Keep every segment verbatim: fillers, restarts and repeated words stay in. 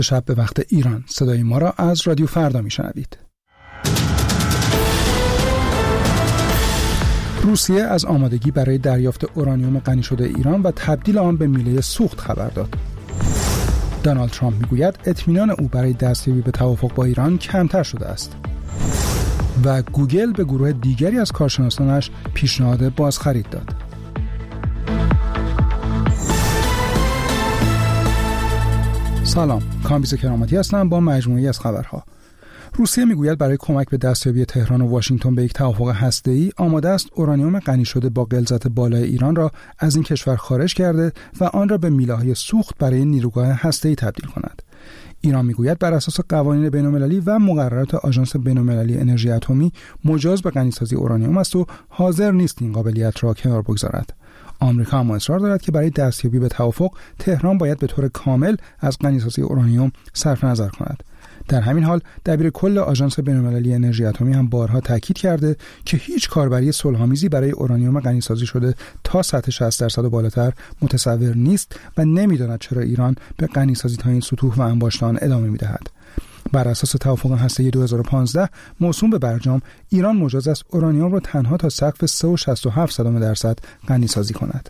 شب به وقت ایران. صدای ما را از رادیو فردا میشنوید. روسیه از آمادگی برای دریافت اورانیوم غنی شده ایران و تبدیل آن به میله سوخت خبر داد. دونالد ترامپ میگوید اطمینان او برای دستیابی به توافق با ایران کمتر شده است. و گوگل به گروه دیگری از کارشناسانش پیشنهاد بازخرید داد. سلام، کامبیز کرامتی هستم با مجموعه‌ای از خبرها. روسیه میگوید برای کمک به دستیابی تهران و واشنگتن به یک توافق هسته‌ای آماده است اورانیوم غنی شده با غلظت بالای ایران را از این کشور خارج کرده و آن را به میله‌های سوخت برای نیروگاه هسته‌ای تبدیل کند. ایران میگوید بر اساس قوانین بین‌المللی و مقررات آژانس بین‌المللی انرژی اتمی مجاز به غنیسازی اورانیوم است و حاضر نیست این قابلیت را کنار بگذارد. آمریکا هم اصرار دارد که برای دستیابی به توافق تهران باید به طور کامل از غنیسازی اورانیوم صرف نظر کند. در همین حال دبیر کل آژانس بین‌المللی انرژی اتمی هم بارها تاکید کرده که هیچ کاربری صلح‌آمیزی برای اورانیوم غنیسازی شده تا سطح شصت درصد و بالاتر متصور نیست و نمی‌داند چرا ایران به غنیسازی تا این سطوح و انباشتان ادامه می‌دهد. بر اساس توافق هسته‌ای دو هزار و پانزده موسوم به برجام، ایران مجاز است اورانیوم را تنها تا سقف سه و شصت و هفت درصد غنیسازی کند.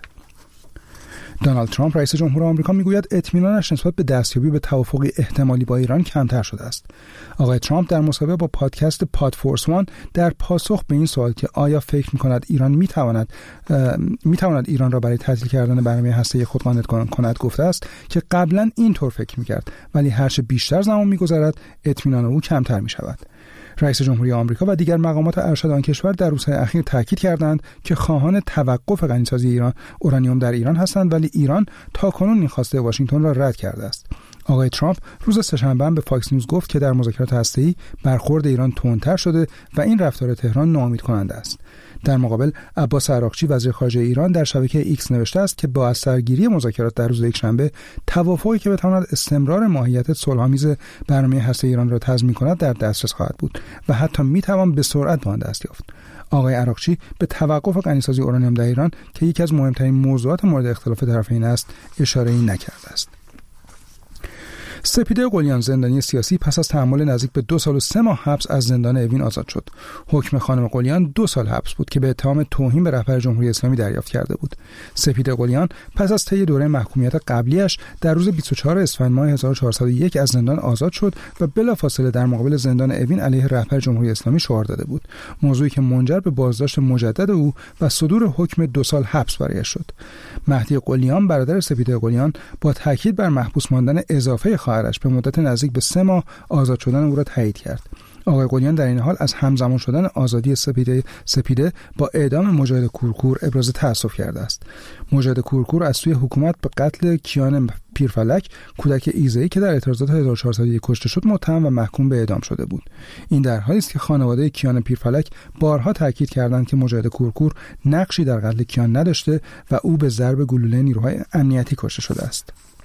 دونالد ترامپ رئیس جمهور آمریکا میگوید اطمینانش نسبت به دستیابی به توافقی احتمالی با ایران کمتر شده است. آقای ترامپ در مصاحبه با پادکست پادفورس وان در پاسخ به این سوال که آیا فکر می‌کند ایران می‌تواند می‌تواند ایران را برای تعطیل کردن برنامه هسته‌ای خود قانع کند گفته است که قبلا اینطور فکر می‌کرد، ولی هرچه بیشتر زمان می‌گذرد اطمینان او کمتر می‌شود. رئیس جمهوری آمریکا و دیگر مقامات ارشد آن کشور در روزهای اخیر تاکید کردند که خواهان توقف غنیسازی ایران اورانیوم در ایران هستند، ولی ایران تاکنون این خواسته واشنگتن را رد کرده است. آقای ترامپ روز سه‌شنبه به فاکس نیوز گفت که در مذاکرات هسته‌ای برخورد ایران تندتر شده و این رفتار تهران ناامید کننده است. در مقابل عباس عراقچی وزیر خارجه ایران در شبکه ایکس نوشته است که با از سرگیری مذاکرات در روز یکشنبه توافقی که بتواند استمرار ماهیت صلح‌آمیز برنامه هسته‌ای ایران را تضمین کند در دسترس خواهد بود و حتی میتوان به سرعت به آن دست یافت. آقای عراقچی به توقف غنیسازی اورانیوم در ایران که یکی از مهمترین موضوعات مورد اختلاف طرفین است اشاره‌ای نکرده است. سپیده قلیان زندانی سیاسی پس از تحمل نزدیک به دو سال و سه ماه حبس از زندان اوین آزاد شد. حکم خانم قلیان دو سال حبس بود که به اتهام توهین به رهبر جمهوری اسلامی دریافت کرده بود. سپیده قلیان پس از طی دوره محکومیت قبلیش در روز بیست و چهارم اسفند ماه هزار و چهارصد و یک از زندان آزاد شد و بلافاصله در مقابل زندان اوین علیه رهبر جمهوری اسلامی شعار داده بود، موضوعی که منجر به بازداشت مجدد او و صدور حکم دو سال حبس برایش شد. مهدی قلیان برادر سپیده قلیان با تاکید بر محبوس ماندن اضافه خواهرش به مدت نزدیک به سه ماه آزاد شدن او را تایید کرد. آقای قلیان در این حال از همزمان شدن آزادی سپیده سپیده با اعدام مجاهد کورکور ابراز تأسف کرده است. مجاهد کورکور از سوی حکومت به قتل کیان پیرفلک، کودک ایزه‌ای که در اعتراضات هزار و چهارصد و یک کشته شد، متهم و محکوم به اعدام شده بود. این در حالی است که خانواده کیان پیرفلک بارها تاکید کردند که مجاهد کورکور نقشی در قتل کیان نداشته و او به ضرب گلوله نیروهای امنیتی کشته شده است.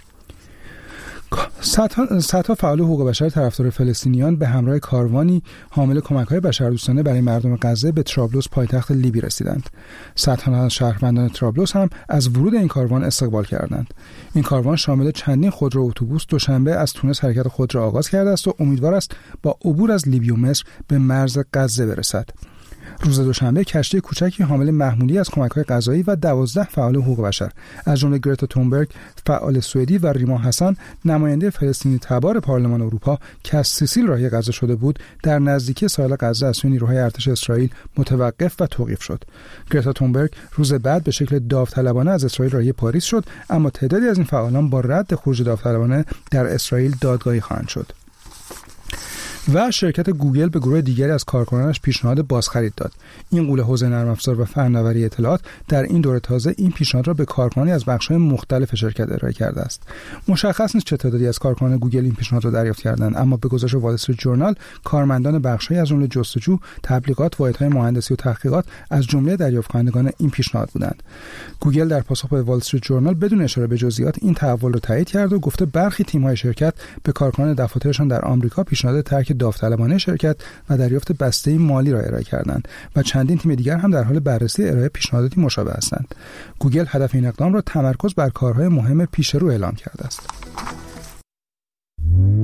صدها فعال حقوق بشر طرفدار فلسطینیان به همراه کاروانی حامل کمک‌های بشردوستانه برای مردم غزه به طرابلس پایتخت لیبی رسیدند. صدها شهروندان طرابلس هم از ورود این کاروان استقبال کردند. این کاروان شامل چندین خودرو و اتوبوس دوشنبه از تونس حرکت خود را آغاز کرده است و امیدوار است با عبور از لیبی و مصر به مرز غزه برسد. روز دوشنبه کشتی کوچکی حامل محمولی از کمک‌های غذایی و دوازده فعال حقوق بشر از جمله گرتا تونبرگ فعال سوئدی و ریما حسن نماینده فلسطینی تبار پارلمان اروپا که از سیسیل راهی غزه شده بود در نزدیکی ساحل غزه از سوی نیروهای ارتش اسرائیل متوقف و توقیف شد. گرتا تونبرگ روز بعد به شکل داوطلبانه از اسرائیل راهی پاریس شد، اما تعدادی از این فعالان با رد خروج داوطلبانه در اسرائیل دادگاهی خواهند شد. و شرکت گوگل به گروه دیگری از کارکنانش پیشنهاد بازخرید داد. این قوله حوزه نرم افزار و فناوری اطلاعات در این دوره تازه این پیشنهاد را به کارکنانی از بخش‌های مختلف شرکت ارائه کرده است. مشخص نیست چه تعدادی از کارکنان گوگل این پیشنهاد را دریافت کردند، اما به گزارش وال استریت جورنال کارمندان بخش‌های از جمله جستجو، تبلیغات، واحدهای مهندسی و تحقیقات از جمله دریافت کنندگان این پیشنهاد بودند. گوگل در پاسخ به وال استریت جورنال بدون اشاره به جزئیات این تحول را تایید کرد و گفته برخی تیم‌های شرکت به کارکنان دفاترشان در آمریکا پیشنهاد ترک داوطلبانه شرکت و دریافت بسته مالی را ارائه کردند و چندین تیم دیگر هم در حال بررسی ارائه پیشنهاداتی مشابه هستند. گوگل هدف این اقدام را تمرکز بر کارهای مهم پیش رو اعلام کرده است.